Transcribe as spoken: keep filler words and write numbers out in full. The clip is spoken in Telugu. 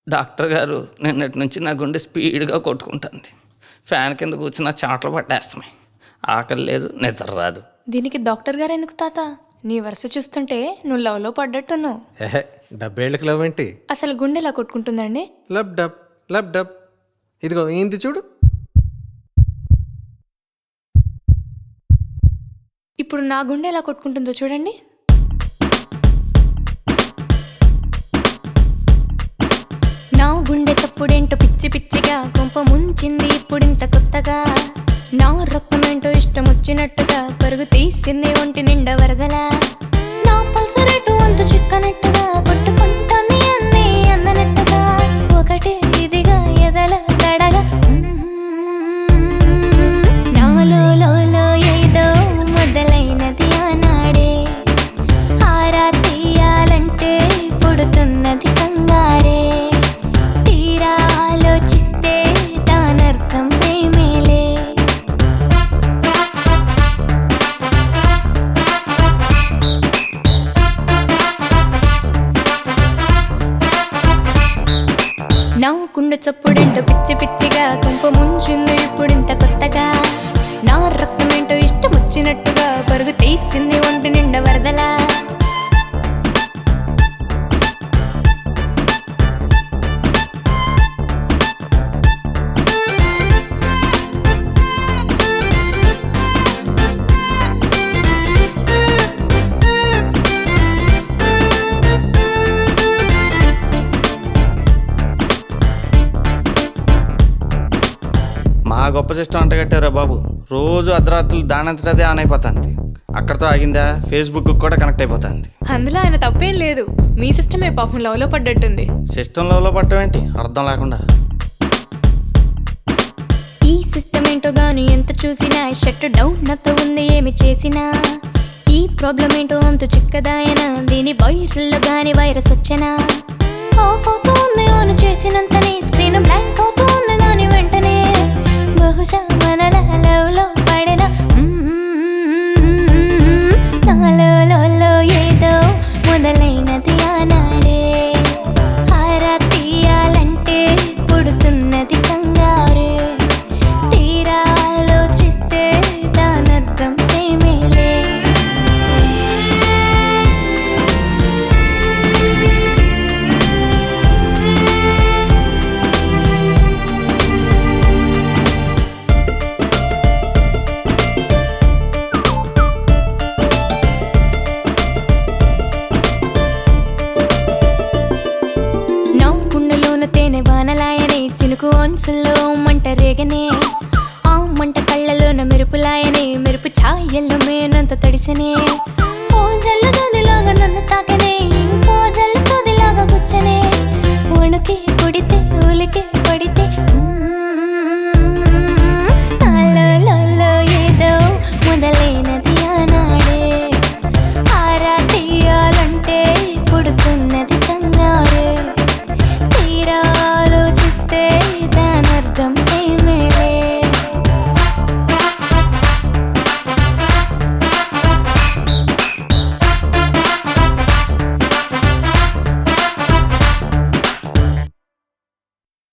డాక్టర్ గారు నిన్నటి నుంచి నా గుండె స్పీడ్గా కొట్టుకుంటుంది. ఫ్యాన్ కింద కూర్చున్న చాటలు పట్టేస్తున్నాయి. ఆకలి లేదు, నిద్ర రాదు. దీనికి డాక్టర్ గారు ఎందుకు తాత? నీ వరుస చూస్తుంటే నువ్వు లవ్లో పడ్డట్టున్నావు. ఏహే, డబ్బేళ్ళకి లవ్ ఏంటి? అసలు గుండె ఎలా కొట్టుకుంటుందండి? Lub dub lub dub. ఇదిగో ఏంది చూడు. ఇప్పుడు నా గుండె ఎలా కొట్టుకుంటుందో చూడండి. నా గుండె తప్పుడేంటో పిచ్చి పిచ్చిగా కొంప ముంచింది ఇప్పుడింత కొత్తగా. నా రక్తమేంటో ఇష్టం వచ్చినట్టుగా పరుగు తీసింది ఒంటి నిండా వరదలా. నా పల్సు రేటు అంత చిక్కనట్టుగా కొట్టుకుంటాన్ని అన్నీ అందనట్టుగా. ఒకటే ఇదిగా ఎదల తడగా నాలో లోలో ఏదో మొదలైనది ఆనాడే. ఆరా తీయాలంటే పుడుతున్నది కంగారే. తీరా ఆలోచిస్తే దానర్థం ప్రేమేలే. నా కుండ చప్పుడేంటో పిచ్చి పిచ్చిగా కొంప ముంచింది ఇప్పుడింత కొత్తగా. నా రక్తమేంటో ఇష్టం వచ్చినట్టుగా పరుగు తీసింది ఒంటి నిండా వరదలా. మా గొప్ప సిస్టమ్ అంట కట్టారా బాబు. రోజు అర్ధరాత్రులు దానంతటదే ఆన్ అయిపోతుంది. అక్కడతో ఆగిందా, ఫేస్బుక్ కూడా కనెక్ట్ అయిపోతుంది. అందులో ఆయన తప్పేం లేదు. మీ సిస్టమే పాపం లవ్లో పడ్డట్టుంది. సిస్టమ్ లెవెల్లో పట్టడం ఏంటి అర్థం లేకుండా. ఈ సిస్టమ్ ఏంటో గాని ఎంత చూసినా షట్ డౌన్ నతో ఉంది ఏమి చేసినా. ఈ ప్రాబ్లం ఏంటో అంత చిక్కదాయన దీని వైరల్లో గాని వైరస్ వచ్చేనా. ఆఫ్ అవుతూ ఉంది ఆన్ చేసినంతనే స్క్రీన్ బ్లాంక్ అవుతూ ఉంది దాని వెంటనే. బహుశా మనల లవ్లో పడిన నాలో ఏదో మొదలైనది ఆనాడే. ఆరా తీయాలంటే పుడుతున్నది కంగారే. తీరా ఆలోచిస్తే దానర్థం ప్రేమేలే. తేనె వానలాయనే చినుకు ఒన్సుల్లో మంట రేగనే. ఆ మంట కళ్ళలోన మెరుపులాయనే మెరుపు ఛాయల్లో మేనంత తడిసనే.